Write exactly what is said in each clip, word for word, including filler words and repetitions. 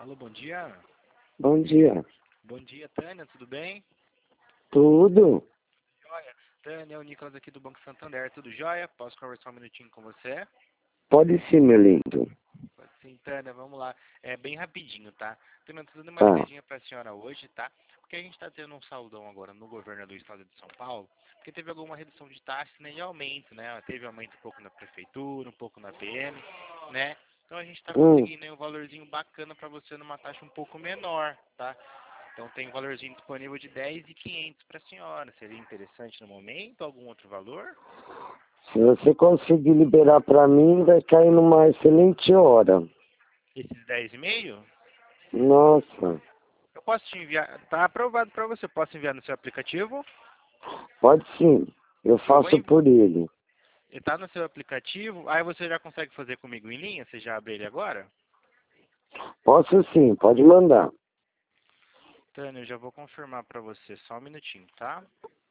Alô, bom dia. Bom dia. Bom dia, Tânia, tudo bem? Tudo? Joia. Tânia, é o Nicolas aqui do Banco Santander, tudo jóia? Posso conversar um minutinho com você? Pode sim, meu lindo. Pode sim, Tânia, vamos lá. É bem rapidinho, tá? Tânia, tô dando uma Tá. ligadinha pra senhora hoje, tá? Porque a gente tá tendo um saldão agora no governo do estado de São Paulo, porque teve alguma redução de taxas, né, e aumento, né? Teve aumento um pouco na prefeitura, um pouco na P M, né? Então a gente tá Hum, conseguindo aí um valorzinho bacana pra você numa taxa um pouco menor, tá? Então tem um valorzinho disponível de dez mil e quinhentos para a senhora. Seria interessante no momento? Algum outro valor? se você conseguir liberar pra mim, vai cair numa excelente hora. Esses dez e meio? Nossa, Eu posso te enviar. Tá aprovado para você. Posso enviar no seu aplicativo? pode sim. Eu Eu vou faço enviar. por ele. Tá no seu aplicativo. Aí você já consegue fazer comigo em linha? Você já abre ele agora? Posso sim, pode mandar. Tânia, eu já vou confirmar para você. Só um minutinho, tá?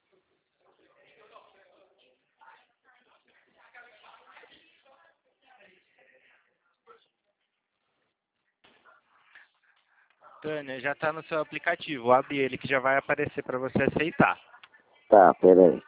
Tânia, já tá no seu aplicativo. Abre ele que já vai aparecer para você aceitar. Tá, peraí.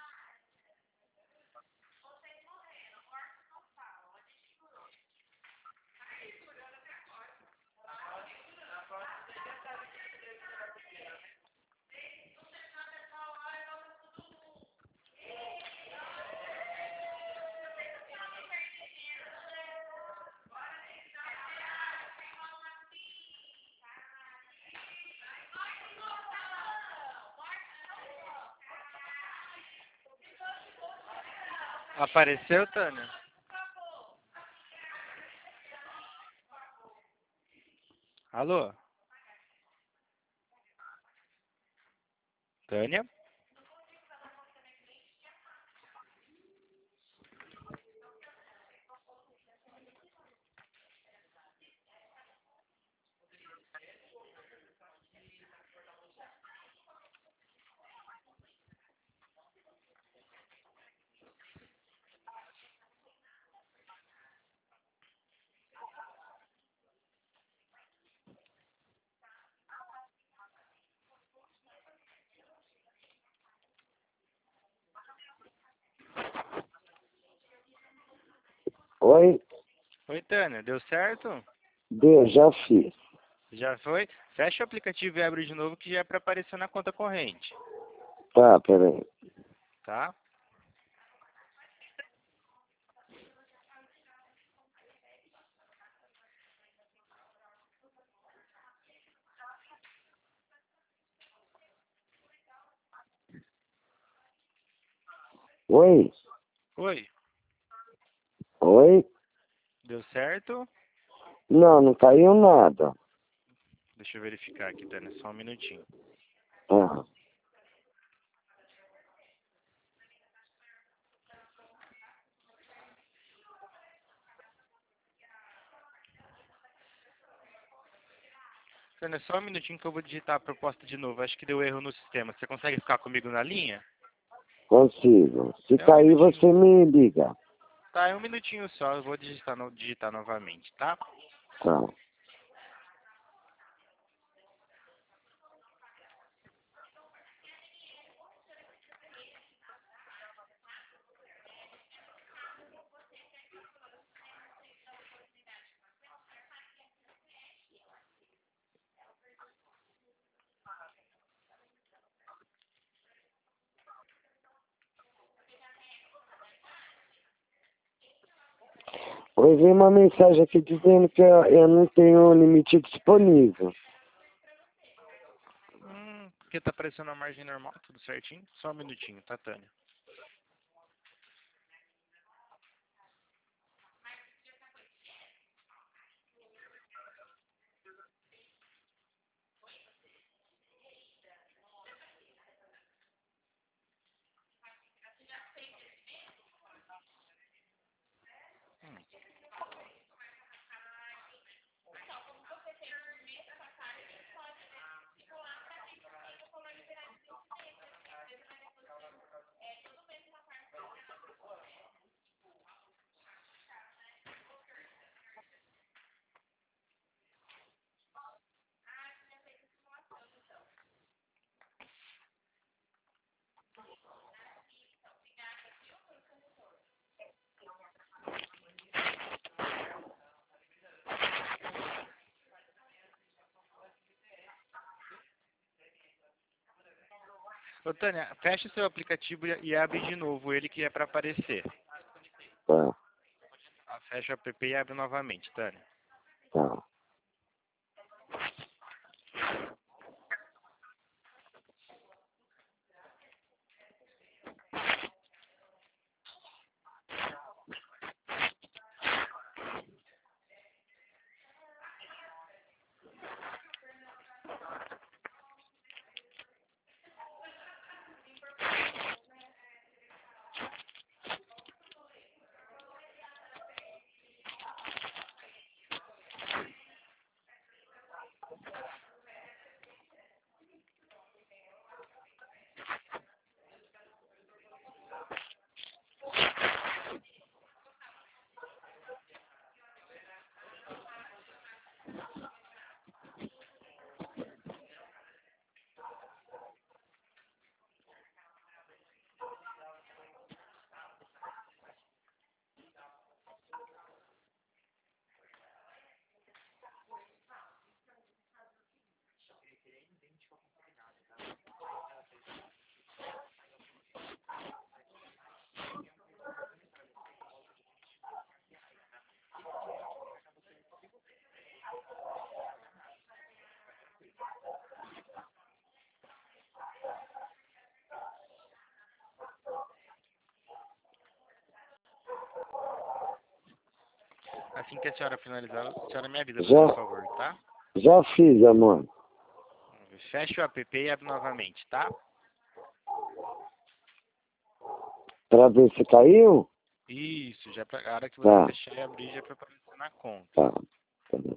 Apareceu, Tânia? Alô? Tânia? Oi? Oi, Tânia. Deu certo? Deu, já fiz. Já foi? Fecha o aplicativo e abre de novo que já é para aparecer na conta corrente, Tá, peraí. tá? Oi? Oi, Oi? deu certo? Não, não caiu nada. Deixa eu verificar aqui, Tânia, só um minutinho. Ah, Tânia, só um minutinho que eu vou digitar a proposta de novo. Acho que deu erro no sistema. Você consegue ficar comigo na linha? consigo. Se É um cair, minutinho. você me liga. Tá, é um minutinho só. Eu vou digitar, no, digitar novamente, tá? Tá. Oi, veio uma mensagem aqui dizendo que eu, eu não tenho limite disponível. Hum, porque tá aparecendo a margem normal, tudo certinho? Só um minutinho, tá, Tânia? Ô, Tânia, fecha o seu aplicativo e e abre de novo ele que é para aparecer. Tá, Ah, fecha o app e abre novamente, Tânia. tá. Assim que a senhora finalizar, a senhora me avisa, Já. por favor, tá? Já fiz, amor. Fecha o app e abre novamente, tá? Pra ver se caiu? Isso, já pra, a hora que você Tá. fechar e abrir já é para aparecer na conta. Tá. Tá bem.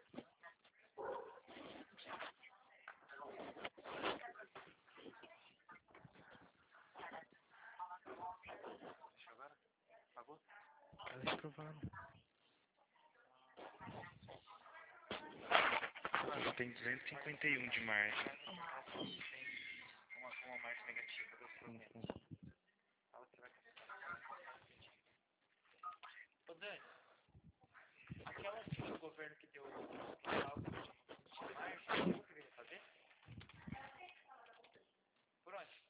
Tá reprovando. Ah, tem duzentos e cinquenta e um de margem. Uma, uma margem negativa. Ô, Dani, aquela fila do governo que deu de margem, o que veio fazer? Por onde?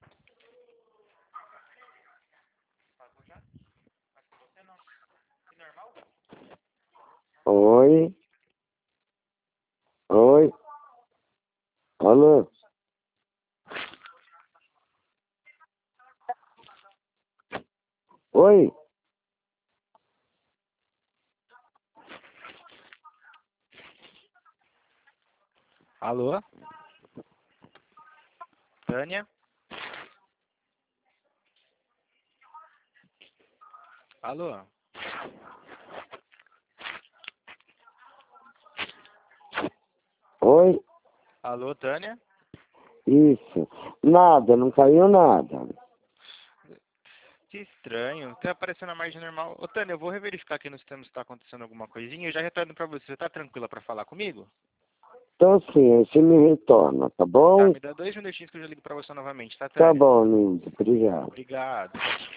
Pagou já? Mas com você não. E normal? Oi? Oi? Alô? Oi? Alô? Tânia? Alô? Oi? Alô, Tânia? Isso. Nada, não caiu nada. Que estranho. Tá aparecendo a margem normal. Ô, Tânia, eu vou reverificar aqui no sistema se está acontecendo alguma coisinha. Eu já retorno para você. Você tá tranquila para falar comigo? Então sim, aí você me retorna, tá Tá, bom? me dá dois minutinhos que eu já ligo para você novamente, tá, Tá Tânia? bom, lindo. Obrigado. Obrigado.